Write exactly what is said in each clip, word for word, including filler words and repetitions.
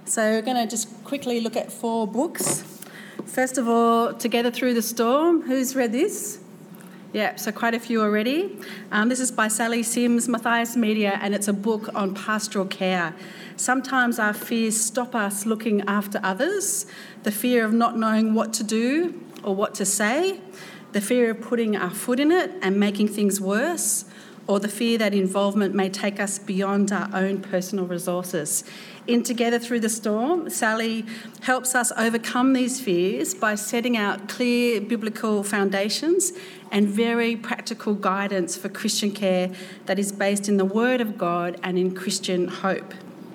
So we're going to just quickly look at four books. First of all, Together Through the Storm. Who's read this? Yeah, so quite a few already. Um, this is by Sally Sims, Matthias Media, and it's a book on pastoral care. Sometimes our fears stop us looking after others, the fear of not knowing what to do or what to say, the fear of putting our foot in it and making things worse, or the fear that involvement may take us beyond our own personal resources. In Together Through the Storm, Sally helps us overcome these fears by setting out clear biblical foundations and very practical guidance for Christian care that is based in the Word of God and in Christian hope.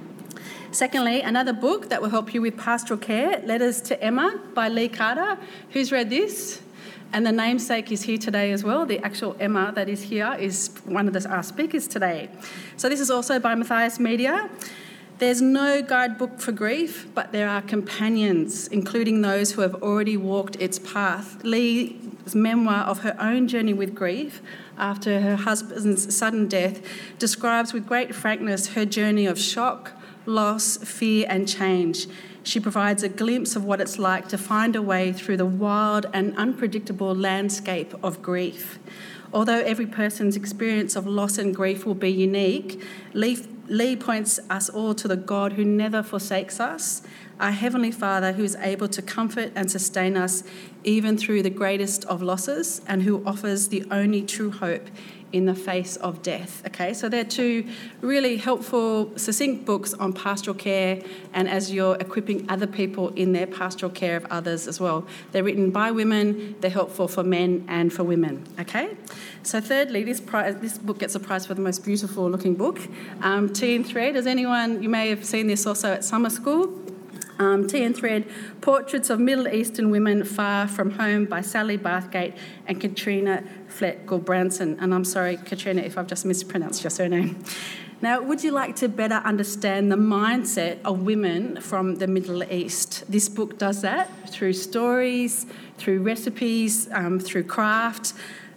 Secondly, another book that will help you with pastoral care, Letters to Emma by Lee Carter. Who's read this? And the namesake is here today as well. The actual Emma that is here is one of the, our speakers today. So this is also by Matthias Media. There's no guidebook for grief, but there are companions, including those who have already walked its path. Lee's memoir of her own journey with grief after her husband's sudden death describes with great frankness her journey of shock, loss, fear and change. She provides a glimpse of what it's like to find a way through the wild and unpredictable landscape of grief. Although every person's experience of loss and grief will be unique, Lee, Lee points us all to the God who never forsakes us, our Heavenly Father who is able to comfort and sustain us even through the greatest of losses and who offers the only true hope in the face of death. Okay, so they're two really helpful, succinct books on pastoral care and as you're equipping other people in their pastoral care of others as well. They're written by women, they're helpful for men and for women. Okay, so thirdly, this prize, this book gets a prize for the most beautiful looking book. Um, Tea and Thread, does anyone, you may have seen this also at summer school. Um, Tea and Thread, Portraits of Middle Eastern Women Far From Home by Sally Bathgate and Katrina Flett-Gulbranson. And I'm sorry, Katrina, if I've just mispronounced your surname. Now, would you like to better understand the mindset of women from the Middle East? This book does that through stories, through recipes, um, through craft.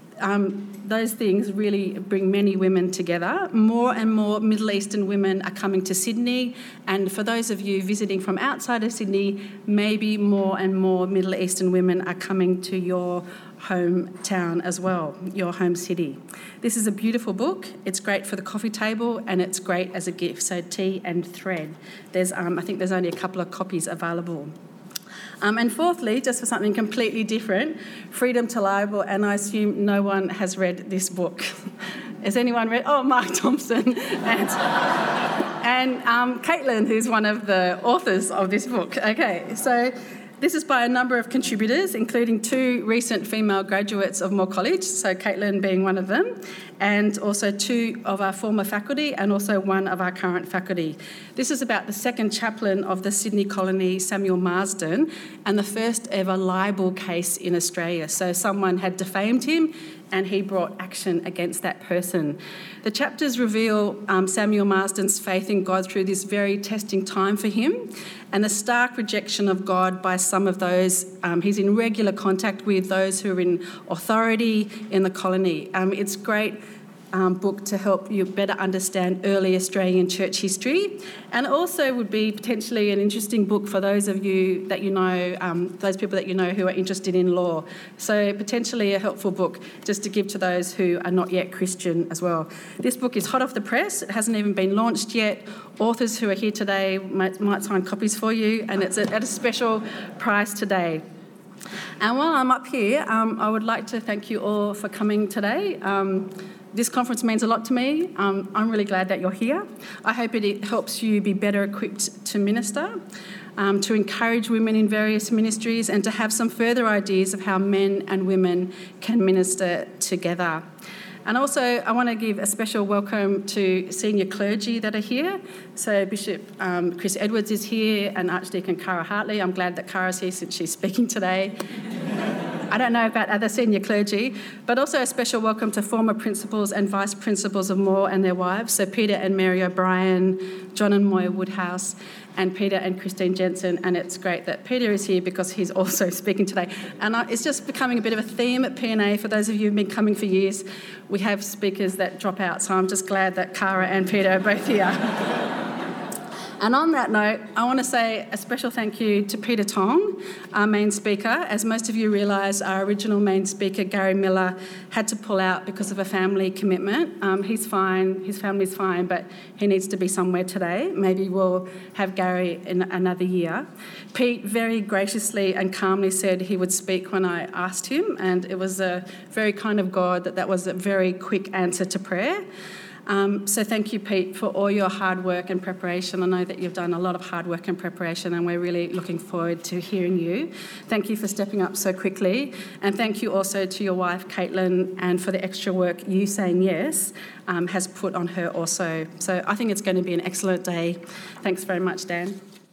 Um, those things really bring many women together. More and more Middle Eastern women are coming to Sydney, and for those of you visiting from outside of Sydney, maybe more and more Middle Eastern women are coming to your hometown as well, your home city. This is a beautiful book. It's great for the coffee table and it's great as a gift. So Tea and Thread. There's, um, I think there's only a couple of copies available. Um, and fourthly, just for something completely different, Freedom to Libel, and I assume no one has read this book. Has anyone read? Oh, Mark Thompson and, and um, Caitlin, who's one of the authors of this book. Okay, so this is by a number of contributors, including two recent female graduates of Moore College, so Caitlin being one of them, and also two of our former faculty and also one of our current faculty. This is about the second chaplain of the Sydney colony, Samuel Marsden, and the first ever libel case in Australia. So someone had defamed him and he brought action against that person. The chapters reveal um, Samuel Marsden's faith in God through this very testing time for him and the stark rejection of God by some of those. Um, he's in regular contact with those who are in authority in the colony. Um, it's great Um, book to help you better understand early Australian church history, and also would be potentially an interesting book for those of you that you know, um, those people that you know who are interested in law. So potentially a helpful book just to give to those who are not yet Christian as well. This book is hot off the press. It hasn't even been launched yet. Authors who are here today might, might sign copies for you, and it's at a special price today. And while I'm up here, um, I would like to thank you all for coming today. Um, This conference means a lot to me. Um, I'm really glad that you're here. I hope it helps you be better equipped to minister, um, to encourage women in various ministries, and to have some further ideas of how men and women can minister together. And also, I want to give a special welcome to senior clergy that are here. So Bishop um, Chris Edwards is here and Archdeacon Cara Hartley. I'm glad that Cara's here since she's speaking today. I don't know about other senior clergy, but also a special welcome to former principals and vice principals of Moore and their wives, so Peter and Mary O'Brien, John and Moya Woodhouse, and Peter and Christine Jensen. And it's great that Peter is here because he's also speaking today. And it's just becoming a bit of a theme at P N A. For those of you who've been coming for years, we have speakers that drop out, so I'm just glad that Cara and Peter are both here. And on that note, I want to say a special thank you to Peter Tong, our main speaker. As most of you realise, our original main speaker, Gary Miller, had to pull out because of a family commitment. Um, he's fine, his family's fine, but he needs to be somewhere today. Maybe we'll have Gary in another year. Pete very graciously and calmly said he would speak when I asked him, and it was a very kind of God that that was a very quick answer to prayer. Um, so thank you, Pete, for all your hard work and preparation. I know that you've done a lot of hard work and preparation, and we're really looking forward to hearing you. Thank you for stepping up so quickly, and thank you also to your wife, Caitlin, and for the extra work you saying yes um, has put on her also. So I think it's going to be an excellent day. Thanks very much, Dan.